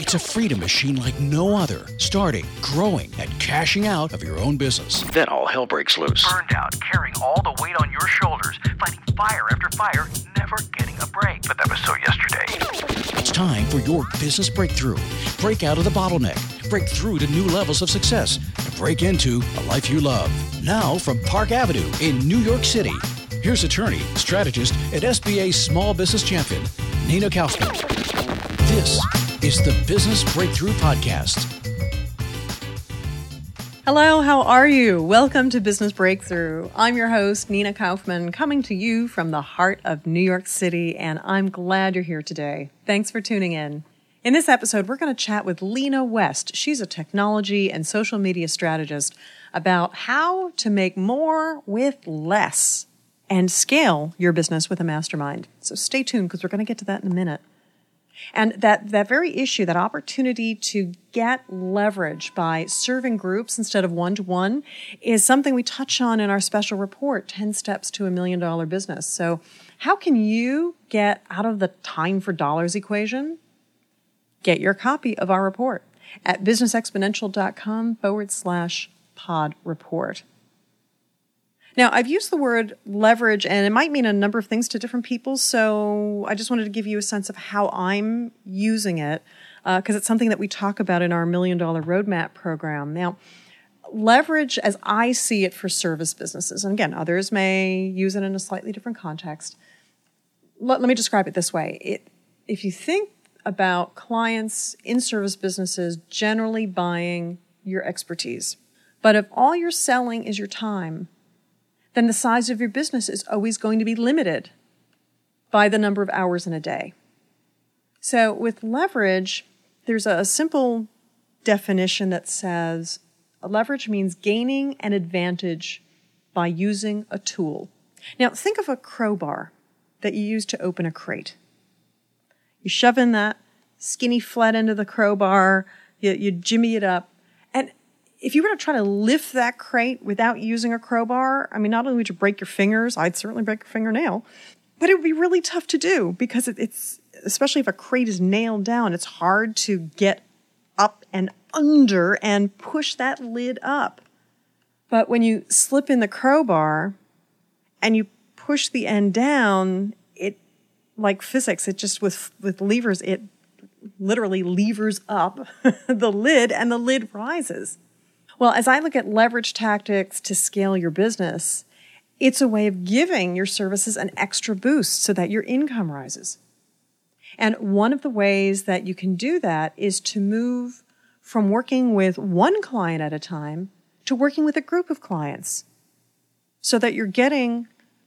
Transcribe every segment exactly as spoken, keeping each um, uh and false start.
It's a freedom machine like no other, starting, growing, and cashing out of your own business. Then all hell breaks loose. Burned out, carrying all the weight on your shoulders, fighting fire after fire, never getting a break. But that was so yesterday. It's time for your business breakthrough. Break out of the bottleneck, break through to new levels of success, and break into a life you love. Now from Park Avenue in New York City, here's attorney, strategist, and S B A Small Business Champion, Nina Kaufman. This is the Business Breakthrough Podcast. Hello, how are you? Welcome to Business Breakthrough. I'm your host, Nina Kaufman, coming to you from the heart of New York City, and I'm glad you're here today. Thanks for tuning in. In this episode, we're going to chat with Lena West. She's a technology and social media strategist about how to make more with less and scale your business with a mastermind. So stay tuned because we're going to get to that in a minute. And that, that very issue, that opportunity to get leverage by serving groups instead of one-to-one is something we touch on in our special report, ten steps to a Million Dollar Business. So how can you get out of the time for dollars equation? Get your copy of our report at businessexponential.com forward slash pod report. Now, I've used the word leverage, and it might mean a number of things to different people, so I just wanted to give you a sense of how I'm using it, because uh, it's something that we talk about in our Million Dollar Roadmap program. Now, leverage, as I see it for service businesses, and again, others may use it in a slightly different context. Let, let me describe it this way. It, if you think about clients in service businesses generally buying your expertise, but if all you're selling is your time, then the size of your business is always going to be limited by the number of hours in a day. So with leverage, there's a simple definition that says a leverage means gaining an advantage by using a tool. Now, think of a crowbar that you use to open a crate. You shove in that skinny flat end of the crowbar, you, you jimmy it up, and if you were to try to lift that crate without using a crowbar, I mean, not only would you break your fingers, I'd certainly break your fingernail, but it would be really tough to do because it, it's, especially if a crate is nailed down, it's hard to get up and under and push that lid up. But when you slip in the crowbar and you push the end down, it, like physics, it just with, with levers, it literally levers up the lid and the lid rises. Well, as I look at leverage tactics to scale your business, it's a way of giving your services an extra boost so that your income rises. And one of the ways that you can do that is to move from working with one client at a time to working with a group of clients so that you're getting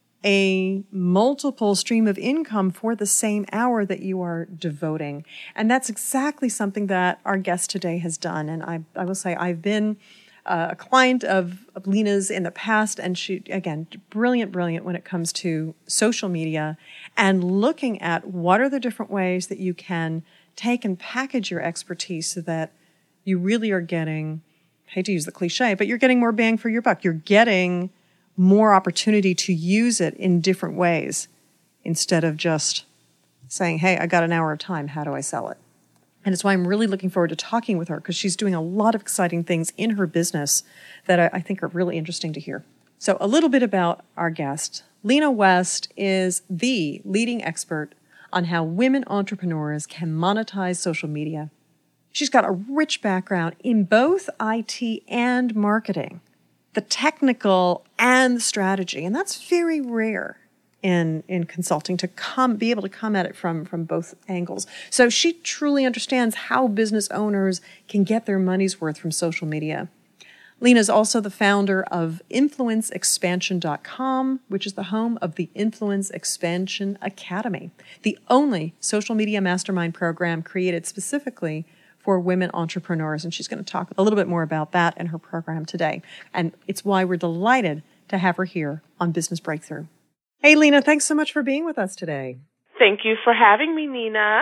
a multiple stream of income for the same hour that you are devoting. And that's exactly something that our guest today has done. And I, I will say I've been Uh, a client of, of Lena's in the past, and she, again, brilliant, brilliant when it comes to social media and looking at what are the different ways that you can take and package your expertise so that you really are getting, I hate to use the cliche, but you're getting more bang for your buck. You're getting more opportunity to use it in different ways instead of just saying, hey, I got an hour of time, how do I sell it? And it's why I'm really looking forward to talking with her because she's doing a lot of exciting things in her business that I, I think are really interesting to hear. So a little bit about our guest. Lena West is the leading expert on how women entrepreneurs can monetize social media. She's got a rich background in both I T and marketing, the technical and the strategy, and that's very rare in in consulting to come be able to come at it from from both angles. So she truly understands how business owners can get their money's worth from social media. Lena is also the founder of influence expansion dot com, which is the home of the Influence Expansion Academy, the only social media mastermind program created specifically for women entrepreneurs. And she's going to talk a little bit more about that in her program today. And it's why we're delighted to have her here on Business Breakthrough. Hey, Lena, thanks so much for being with us today. Thank you for having me, Nina.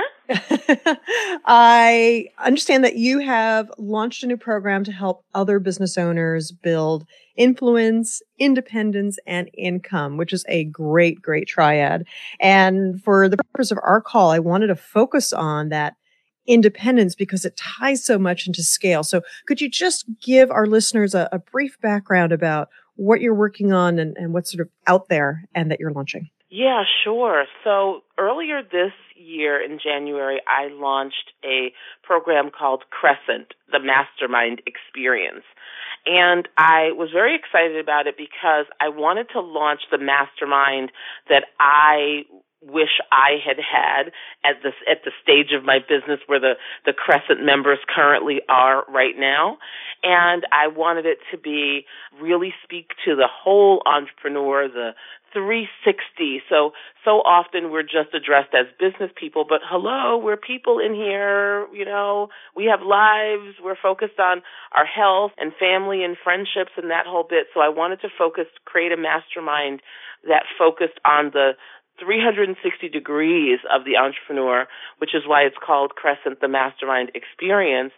I understand that you have launched a new program to help other business owners build influence, independence, and income, which is a great, great triad. And for the purpose of our call, I wanted to focus on that independence because it ties so much into scale. So could you just give our listeners a, a brief background about what you're working on and, and what's sort of out there and that you're launching? Yeah, sure. So earlier this year in January, I launched a program called Crescent, the Mastermind Experience. And I was very excited about it because I wanted to launch the mastermind that I wish I had had at this at the stage of my business where the, the Crescent members currently are right now. And I wanted it to be really speak to the whole entrepreneur, the three sixty. So, so often we're just addressed as business people, but hello, we're people in here, you know, we have lives, we're focused on our health and family and friendships and that whole bit. So I wanted to focus, create a mastermind that focused on the three hundred sixty degrees of the entrepreneur, which is why it's called Crescent, the Mastermind Experience.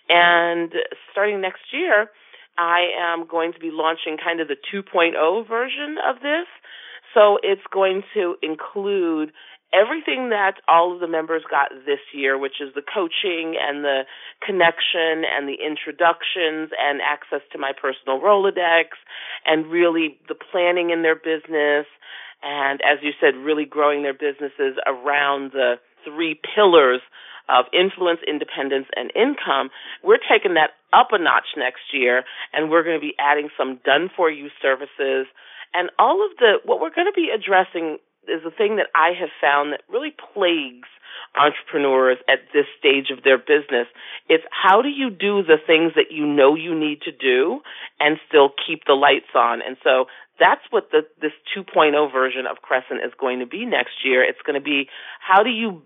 And starting next year, I am going to be launching kind of the two point oh version of this. So it's going to include everything that all of the members got this year, which is the coaching and the connection and the introductions and access to my personal Rolodex and really the planning in their business. And as you said, really growing their businesses around the three pillars of influence, independence, and income. We're taking that up a notch next year, and we're going to be adding some done-for-you services. And all of the, what we're going to be addressing is the thing that I have found that really plagues entrepreneurs at this stage of their business. It's how do you do the things that you know you need to do and still keep the lights on? And so that's what the, this two point oh version of Crescent is going to be next year. It's going to be how do you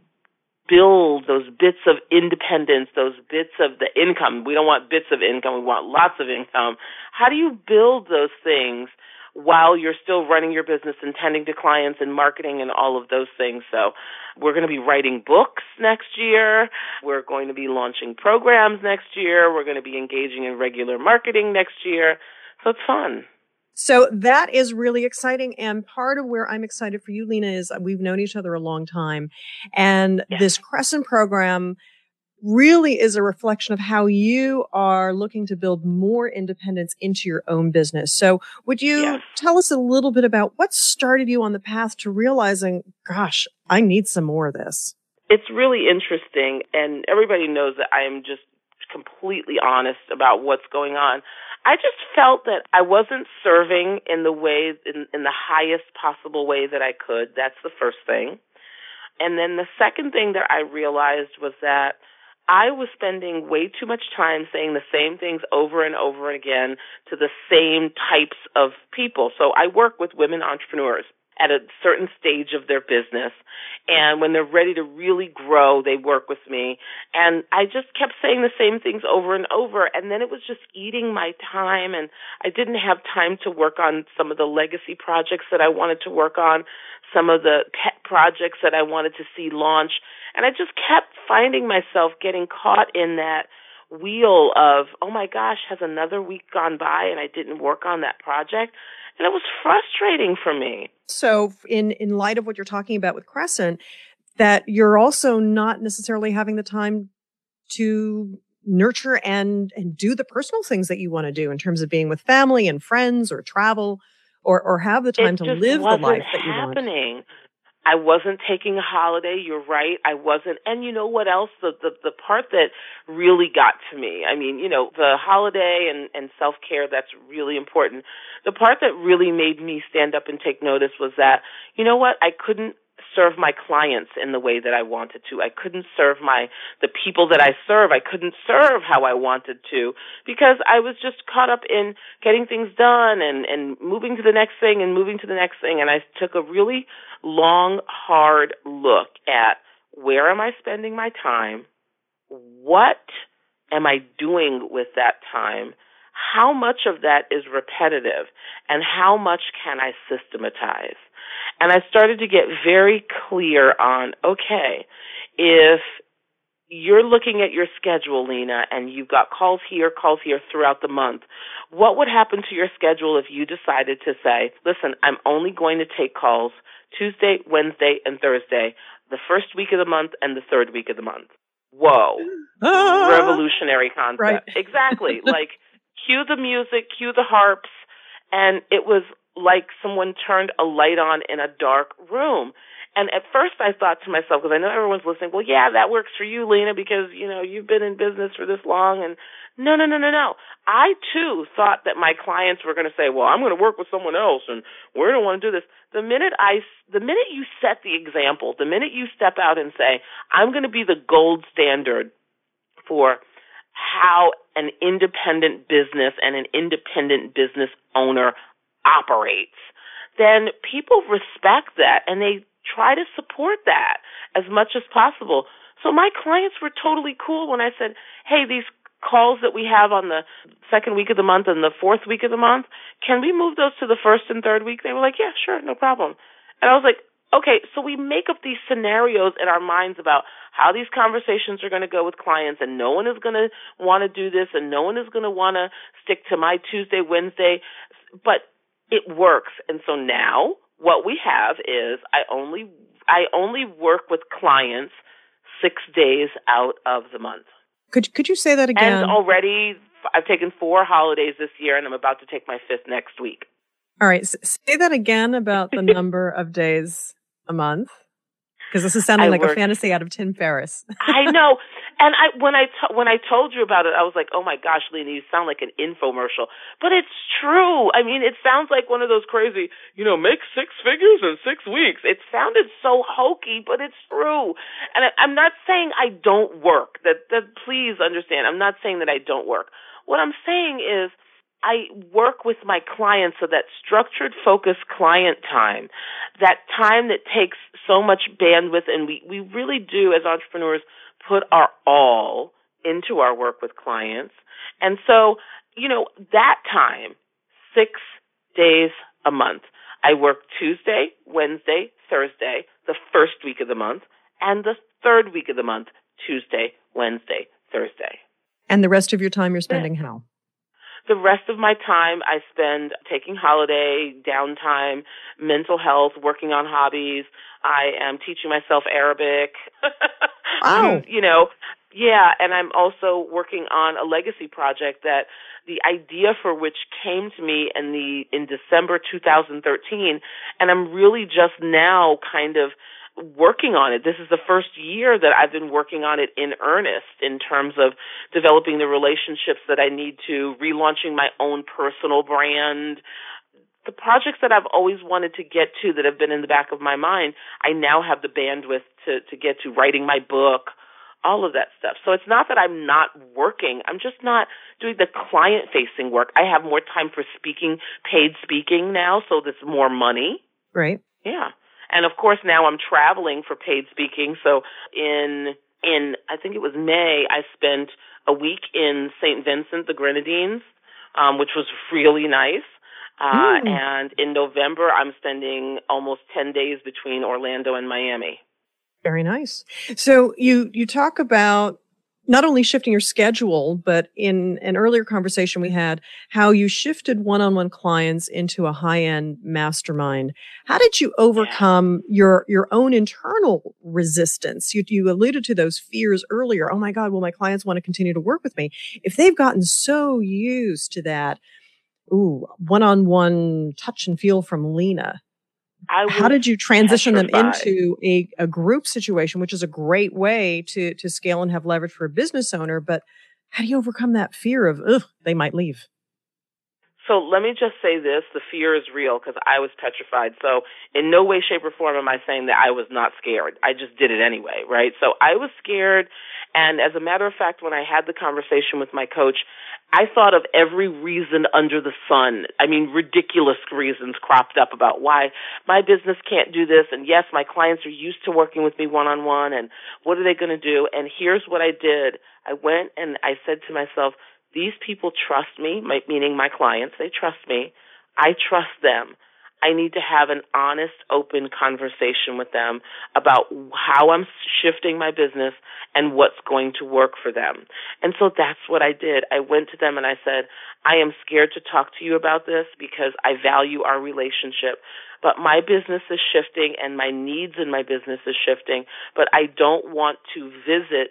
build those bits of independence, those bits of the income. We don't want bits of income. We want lots of income. How do you build those things while you're still running your business and tending to clients and marketing and all of those things? So we're going to be writing books next year. We're going to be launching programs next year. We're going to be engaging in regular marketing next year. So it's fun. So that is really exciting. And part of where I'm excited for you, Lena, is we've known each other a long time. And yes. This Crescent program really is a reflection of how you are looking to build more independence into your own business. So would you yes. tell us a little bit about what started you on the path to realizing, gosh, I need some more of this? It's really interesting. And everybody knows that I am just completely honest about what's going on. I just felt that I wasn't serving in the way, in, in the highest possible way that I could. That's the first thing. And then the second thing that I realized was that I was spending way too much time saying the same things over and over again to the same types of people. So I work with women entrepreneurs at a certain stage of their business. And when they're ready to really grow, they work with me. And I just kept saying the same things over and over. And then it was just eating my time. And I didn't have time to work on some of the legacy projects that I wanted to work on, some of the pet projects that I wanted to see launch. And I just kept finding myself getting caught in that wheel of, oh my gosh, has another week gone by and I didn't work on that project? And it was frustrating for me. So in, in light of what you're talking about with Crescent, that you're also not necessarily having the time to nurture and, and do the personal things that you want to do in terms of being with family and friends or travel or, or have the time it to live the life that you want. happening. I wasn't taking a holiday. You're right. I wasn't. And you know what else? The, the, the part that really got to me, I mean, you know, the holiday and, and self-care, that's really important. The part that really made me stand up and take notice was that, you know what? I couldn't serve my clients in the way that I wanted to. I couldn't serve my the people that I serve. I couldn't serve how I wanted to because I was just caught up in getting things done and, and moving to the next thing and moving to the next thing. And I took a really long, hard look at where am I spending my time? What am I doing with that time? How much of that is repetitive and how much can I systematize? And I started to get very clear on, okay, if you're looking at your schedule, Lena, and you've got calls here, calls here throughout the month, what would happen to your schedule if you decided to say, listen, I'm only going to take calls Tuesday, Wednesday, and Thursday, the first week of the month and the third week of the month? whoa, revolutionary concept. Right. Exactly. Like, cue the music, cue the harps, and it was like someone turned a light on in a dark room. And at first I thought to myself, because I know everyone's listening, well, yeah, that works for you, Lena, because, you know, you've been in business for this long. And no, no, no, no, no. I, too, thought that my clients were going to say, well, I'm going to work with someone else, and we're going to want to do this. The minute I, the minute you set the example, the minute you step out and say, I'm going to be the gold standard for how an independent business and an independent business owner operates, then people respect that, and they try to support that as much as possible. So my clients were totally cool when I said, hey, these calls that we have on the second week of the month and the fourth week of the month, can we move those to the first and third week? They were like, yeah, sure, no problem. And I was like, okay, so we make up these scenarios in our minds about how these conversations are going to go with clients, and no one is going to want to do this, and no one is going to want to stick to my Tuesday, Wednesday, but it works. And so now what we have is I only I only work with clients six days out of the month. Could could you say that again? And already I've taken four holidays this year, and I'm about to take my fifth next week. All right, S- say that again about the number of days a month, because this is sounding I like work, a fantasy out of Tim Ferriss. I know. And I when I t- when I told you about it, I was like, oh my gosh, Lena, you sound like an infomercial. But it's true. I mean, it sounds like one of those crazy, you know, make six figures in six weeks. It sounded so hokey, but it's true. And I, I'm not saying I don't work. That, that please understand, I'm not saying that I don't work. What I'm saying is I work with my clients so that structured, focused client time, that time that takes so much bandwidth, and we, we really do as entrepreneurs put our all into our work with clients. And so, you know, that time, six days a month. I work Tuesday, Wednesday, Thursday, the first week of the month, and the third week of the month, Tuesday, Wednesday, Thursday. And the rest of your time you're spending how? The rest of my time I spend taking holiday, downtime, mental health, working on hobbies. I am teaching myself Arabic. Wow. You know, yeah, and I'm also working on a legacy project that the idea for which came to me in the in December two thousand thirteen, and I'm really just now kind of working on it. This is the first year that I've been working on it in earnest in terms of developing the relationships that I need to, relaunching my own personal brand. The projects that I've always wanted to get to that have been in the back of my mind, I now have the bandwidth to, to get to, writing my book, all of that stuff. So it's not that I'm not working. I'm just not doing the client-facing work. I have more time for speaking, paid speaking now, so there's more money. Right. Yeah. And, of course, now I'm traveling for paid speaking. So in, in I think it was May, I spent a week in Saint Vincent, the Grenadines, um, which was really nice. Uh, mm. And in November, I'm spending almost ten days between Orlando and Miami. Very nice. So you, you talk about not only shifting your schedule, but in an earlier conversation we had, how you shifted one-on-one clients into a high-end mastermind. How did you overcome yeah. your, your own internal resistance? You, you alluded to those fears earlier. Oh my God, will my clients want to continue to work with me? If they've gotten so used to that, ooh, one-on-one touch and feel from Lena, how did you transition them into a, a group situation, which is a great way to, to scale and have leverage for a business owner? But how do you overcome that fear of, ugh, they might leave? So let me just say this. The fear is real because I was petrified. So in no way, shape, or form am I saying that I was not scared. I just did it anyway, right? So I was scared. And as a matter of fact, when I had the conversation with my coach, I thought of every reason under the sun. I mean, ridiculous reasons cropped up about why my business can't do this. And yes, my clients are used to working with me one-on-one. And what are they going to do? And here's what I did. I went and I said to myself, these people trust me, my, meaning my clients. They trust me. I trust them. I need to have an honest, open conversation with them about how I'm shifting my business and what's going to work for them. And so that's what I did. I went to them and I said, I am scared to talk to you about this because I value our relationship, but my business is shifting and my needs in my business is shifting, but I don't want to visit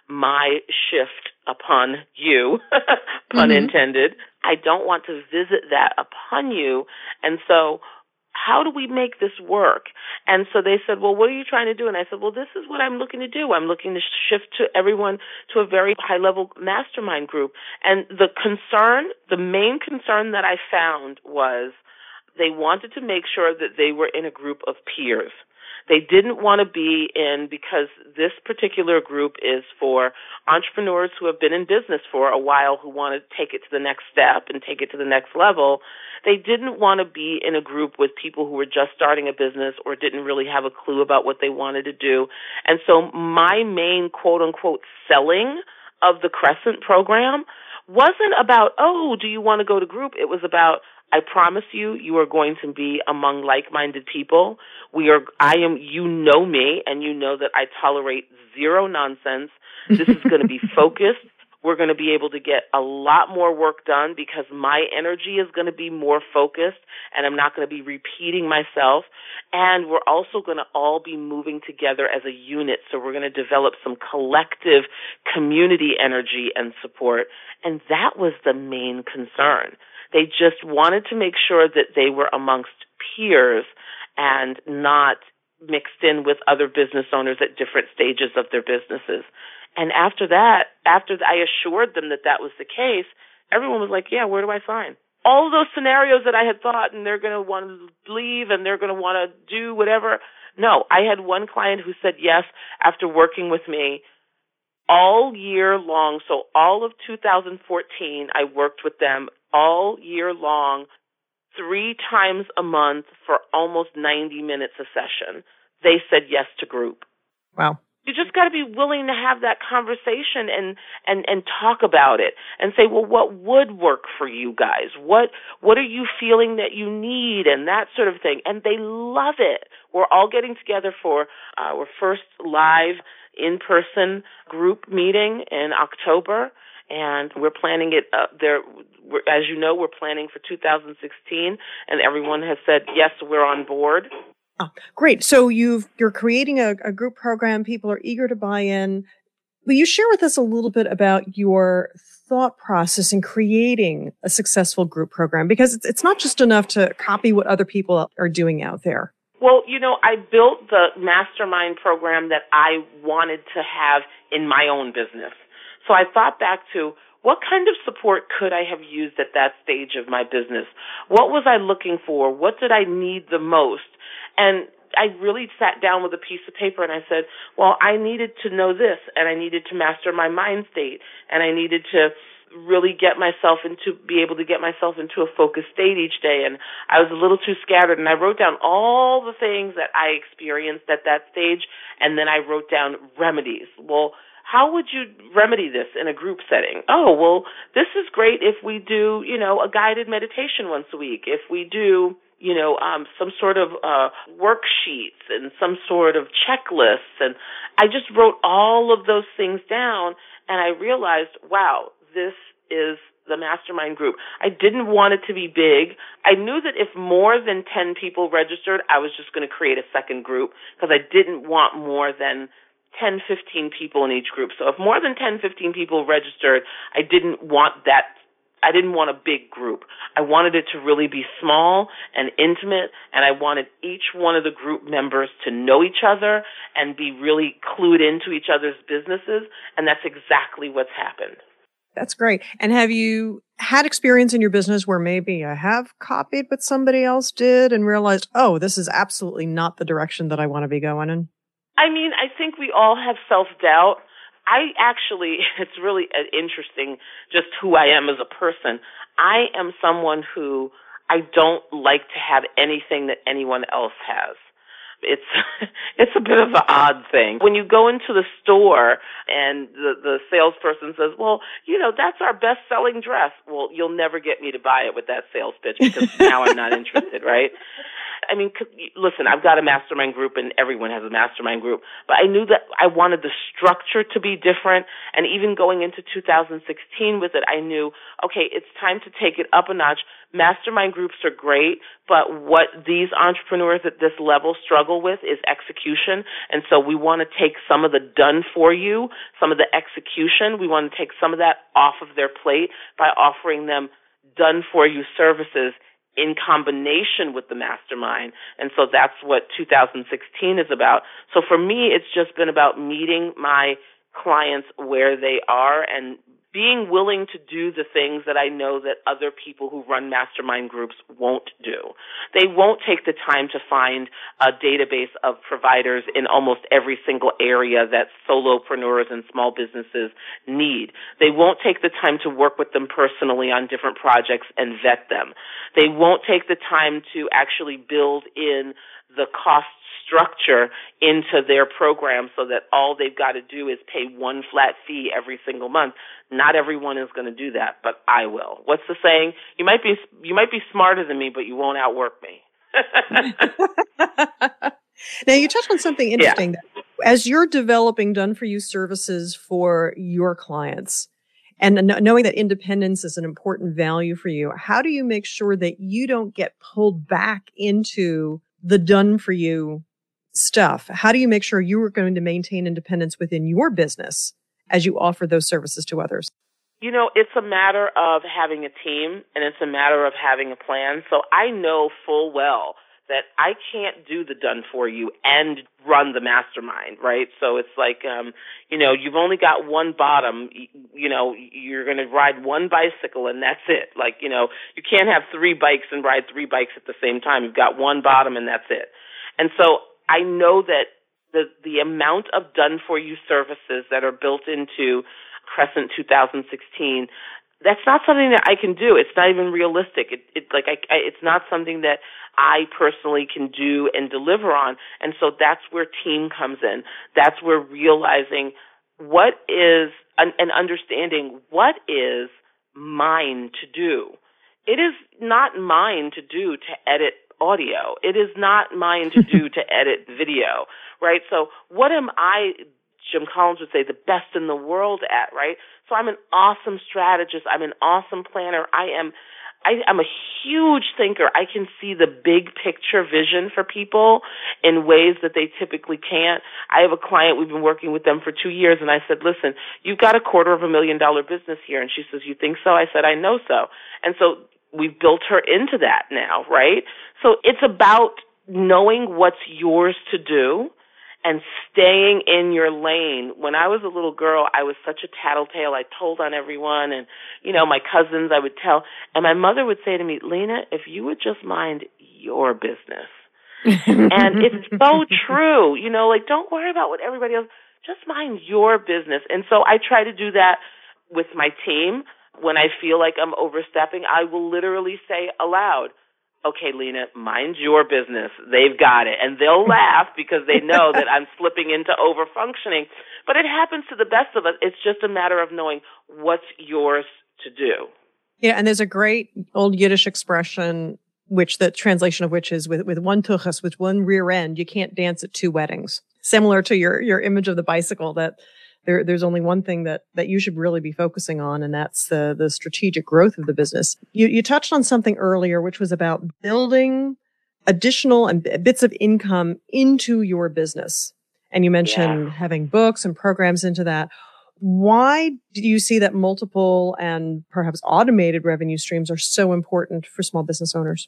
my shift upon you, pun Mm-hmm. intended. I don't want to visit that upon you. And so how do we make this work? And so they said, well, what are you trying to do? And I said, well, this is what I'm looking to do. I'm looking to shift to everyone to a very high-level mastermind group. And the concern, the main concern that I found was they wanted to make sure that they were in a group of peers. They didn't want to be in, because this particular group is for entrepreneurs who have been in business for a while, who want to take it to the next step and take it to the next level. They didn't want to be in a group with people who were just starting a business or didn't really have a clue about what they wanted to do. And so my main quote-unquote selling of the Crescent program wasn't about, oh, do you want to go to group? It was about, I promise you, you are going to be among like-minded people. We are, I am, you know me, and you know that I tolerate zero nonsense. This is going to be focused. We're going to be able to get a lot more work done because my energy is going to be more focused, and I'm not going to be repeating myself. And we're also going to all be moving together as a unit, so we're going to develop some collective community energy and support. And that was the main concern. They just wanted to make sure that they were amongst peers and not mixed in with other business owners at different stages of their businesses. And after that, after I assured them that that was the case, everyone was like, yeah, where do I sign? All of those scenarios that I had thought, and they're going to want to leave and they're going to want to do whatever. No, I had one client who said yes after working with me all year long. So all of two thousand fourteen, I worked with them all year long, three times a month for almost ninety minutes a session. They said yes to group. Wow. You just got to be willing to have that conversation and, and, and talk about it and say, well, what would work for you guys? What what are you feeling that you need, and that sort of thing. And they love it. We're all getting together for our first live in-person group meeting in October, and we're planning it up there. We're, as you know, we're planning for two thousand sixteen, and everyone has said, yes, we're on board. Oh, great. So you've, you're creating a, a group program. People are eager to buy in. Will you share with us a little bit about your thought process in creating a successful group program? Because it's, it's not just enough to copy what other people are doing out there. Well, you know, I built the mastermind program that I wanted to have in my own business. So I thought back to, what kind of support could I have used at that stage of my business? What was I looking for? What did I need the most? And I really sat down with a piece of paper and I said, well, I needed to know this, and I needed to master my mind state, and I needed to really get myself into, be able to get myself into a focused state each day. And I was a little too scattered, and I wrote down all the things that I experienced at that stage, and then I wrote down remedies. Well, how would you remedy this in a group setting? Oh, well, this is great if we do, you know, a guided meditation once a week, if we do, you know, um, some sort of uh, worksheets and some sort of checklists. And I just wrote all of those things down, and I realized, wow, this is the mastermind group. I didn't want it to be big. I knew that if more than ten people registered, I was just going to create a second group, because I didn't want more than ten, fifteen people in each group. So if more than ten, fifteen people registered, I didn't want that. I didn't want a big group. I wanted it to really be small and intimate, and I wanted each one of the group members to know each other and be really clued into each other's businesses, and that's exactly what's happened. That's great. And have you had experience in your business where maybe you have copied what somebody else did and realized, oh, this is absolutely not the direction that I want to be going in? I mean, I think we all have self-doubt. I actually, it's really interesting just who I am as a person. I am someone who I don't like to have anything that anyone else has. It's it's a bit of an odd thing. When you go into the store and the, the salesperson says, well, you know, that's our best-selling dress. Well, you'll never get me to buy it with that sales pitch, because now I'm not interested, right? I mean, listen, I've got a mastermind group and everyone has a mastermind group, but I knew that I wanted the structure to be different. And even going into two thousand sixteen with it, I knew, okay, it's time to take it up a notch. Mastermind groups are great, but what these entrepreneurs at this level struggle with is execution. And so we want to take some of the done for you, some of the execution. We want to take some of that off of their plate by offering them done for you services in combination with the mastermind. And so that's what two thousand sixteen is about. So for me, it's just been about meeting my clients where they are and being willing to do the things that I know that other people who run mastermind groups won't do. They won't take the time to find a database of providers in almost every single area that solopreneurs and small businesses need. They won't take the time to work with them personally on different projects and vet them. They won't take the time to actually build in the cost structure into their program so that all they've got to do is pay one flat fee every single month. Not everyone is going to do that, but I will. What's the saying? You might be you might be smarter than me, but you won't outwork me. Now, you touched on something interesting. Yeah. As you're developing done-for-you services for your clients, and knowing that independence is an important value for you, how do you make sure that you don't get pulled back into the done-for-you stuff? How do you make sure you are going to maintain independence within your business as you offer those services to others? You know, it's a matter of having a team, and it's a matter of having a plan. So I know full well that I can't do the done for you and run the mastermind, right? So it's like, um, you know, you've only got one bottom, you, you know, you're going to ride one bicycle and that's it. Like, you know, you can't have three bikes and ride three bikes at the same time. You've got one bottom and that's it. And so I know that the the amount of done-for-you services that are built into Crescent two thousand sixteen, that's not something that I can do. It's not even realistic. It, it like I, I, it's not something that I personally can do and deliver on. And so that's where team comes in. That's where realizing what is and, and understanding what is mine to do. It is not mine to do to edit audio. It is not mine to do to edit video, right? So what am I, Jim Collins would say, the best in the world at, right? So I'm an awesome strategist. I'm an awesome planner. I am I, I'm a huge thinker. I can see the big picture vision for people in ways that they typically can't. I have a client, we've been working with them for two years, and I said, listen, you've got a quarter of a million dollar business here. And she says, you think so? I said, I know so. And so we've built her into that now, right? So it's about knowing what's yours to do and staying in your lane. When I was a little girl, I was such a tattletale. I told on everyone, and, you know, my cousins I would tell. And my mother would say to me, Lena, if you would just mind your business. And it's so true. You know, like, don't worry about what everybody else, just mind your business. And so I try to do that with my team. When I feel like I'm overstepping, I will literally say aloud, okay, Lena, mind your business. They've got it. And they'll laugh because they know that I'm slipping into over-functioning. But it happens to the best of us. It's just a matter of knowing what's yours to do. Yeah, and there's a great old Yiddish expression, which the translation of which is with, with one tuchus, with one rear end, you can't dance at two weddings. Similar to your, your image of the bicycle, that There, there's only one thing that, that you should really be focusing on, and that's the, the strategic growth of the business. You, you touched on something earlier, which was about building additional and bits of income into your business. And you mentioned yeah. having books and programs into that. Why do you see that multiple and perhaps automated revenue streams are so important for small business owners?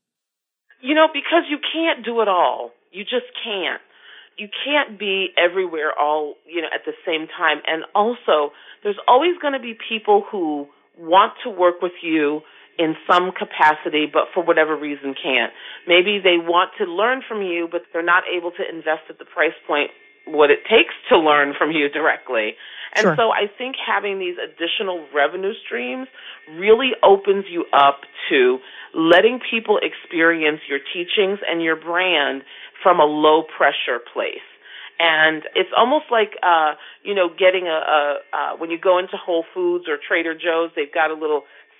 You know, because you can't do it all. You just can't. You can't be everywhere all, you know, at the same time. And also, there's always going to be people who want to work with you in some capacity, but for whatever reason can't. Maybe they want to learn from you, but they're not able to invest at the price point what it takes to learn from you directly. And sure. so I think having these additional revenue streams really opens you up to letting people experience your teachings and your brand from a low-pressure place. And it's almost like, uh, you know, getting a, a uh, when you go into Whole Foods or Trader Joe's, they've got a little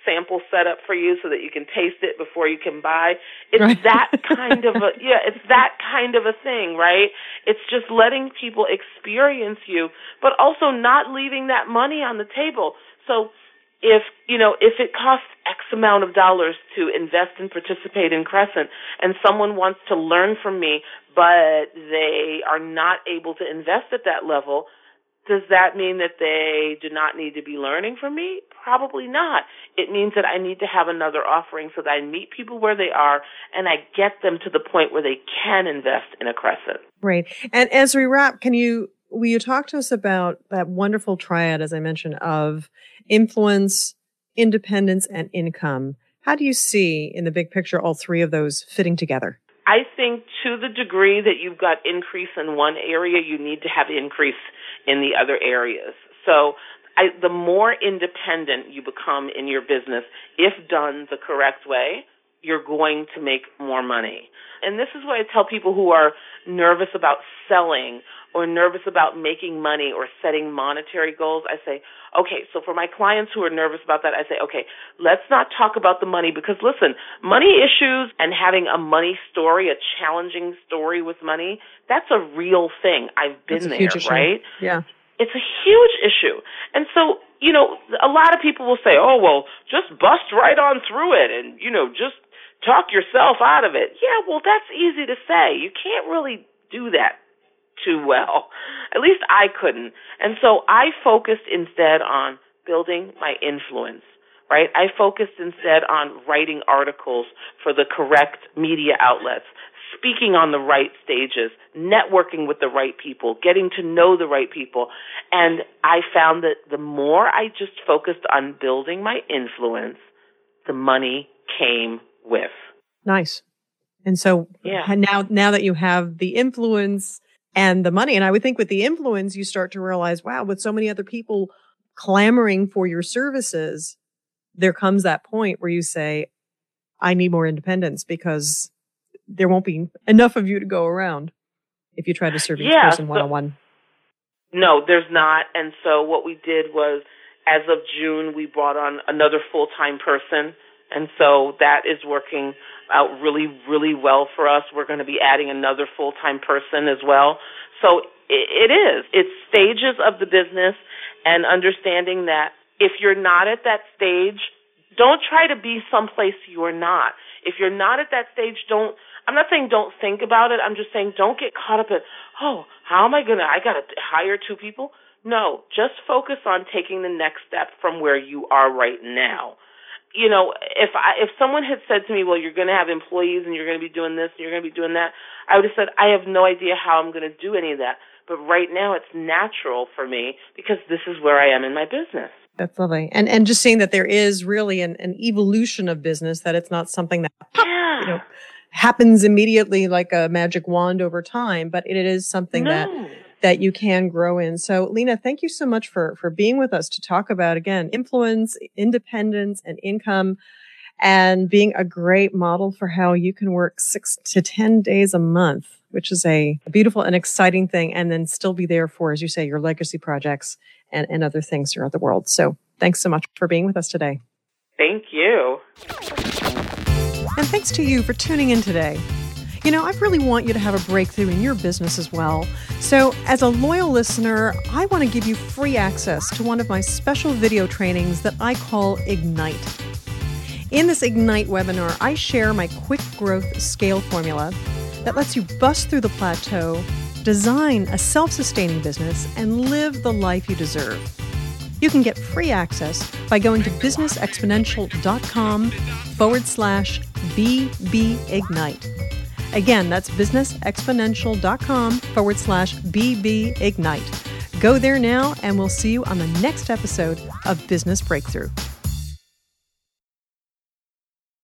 sample set up for you so that you can taste it before you can buy. It's right. that kind of a, yeah, it's that kind of a thing, right? It's just letting people experience you, but also not leaving that money on the table. So if, you know, if it costs X amount of dollars to invest and participate in Crescent and someone wants to learn from me, but they are not able to invest at that level, does that mean that they do not need to be learning from me? Probably not. It means that I need to have another offering so that I meet people where they are and I get them to the point where they can invest in a Crescent. Right. And as we wrap, can you, will you talk to us about that wonderful triad, as I mentioned, of influence, independence, and income? How do you see in the big picture all three of those fitting together? I think to the degree that you've got increase in one area, you need to have increase in the other areas. So I, the more independent you become in your business, if done the correct way, you're going to make more money. And this is what I tell people who are nervous about selling or nervous about making money or setting monetary goals. I say, okay, so for my clients who are nervous about that, I say, okay, let's not talk about the money because, listen, money issues and having a money story, a challenging story with money, that's a real thing. I've been there, right? Yeah. It's a huge issue. And so, you know, a lot of people will say, oh, well, just bust right on through it and, you know, just talk yourself out of it. Yeah, well, that's easy to say. You can't really do that too well. At least I couldn't. And so I focused instead on building my influence, right? I focused instead on writing articles for the correct media outlets, speaking on the right stages, networking with the right people, getting to know the right people. And I found that the more I just focused on building my influence, the money came with. Nice. And so yeah. now, now that you have the influence and the money, and I would think with the influence, you start to realize, wow, with so many other people clamoring for your services, there comes that point where you say, I need more independence because there won't be enough of you to go around if you try to serve each yeah, person one-on-one. So, no, there's not. And so what we did was, as of June, we brought on another full-time person. And so that is working out really, really well for us. We're going to be adding another full-time person as well. So it, it is. It's stages of the business and understanding that if you're not at that stage, don't try to be someplace you're not. If you're not at that stage, don't, I'm not saying don't think about it. I'm just saying don't get caught up in, oh, how am I going to, I got to hire two people? No, just focus on taking the next step from where you are right now. You know, if I, if someone had said to me, well, you're going to have employees and you're going to be doing this and you're going to be doing that, I would have said, I have no idea how I'm going to do any of that. But right now it's natural for me because this is where I am in my business. That's lovely. And and just seeing that there is really an, an evolution of business, that it's not something that yeah. you know, happens immediately like a magic wand over time, but it is something no. that that you can grow in. So, Lena, thank you so much for, for being with us to talk about, again, influence, independence, and income, and being a great model for how you can work six to ten days a month, which is a beautiful and exciting thing, and then still be there for, as you say, your legacy projects and, and other things throughout the world. So thanks so much for being with us today. Thank you. And thanks to you for tuning in today. You know, I really want you to have a breakthrough in your business as well. So as a loyal listener, I want to give you free access to one of my special video trainings that I call Ignite. In this Ignite webinar, I share my quick growth scale formula that lets you bust through the plateau, design a self-sustaining business, and live the life you deserve. You can get free access by going to businessexponential.com forward slash BBIgnite. Again, that's businessexponential.com forward slash BBIgnite. Go there now, and we'll see you on the next episode of Business Breakthrough.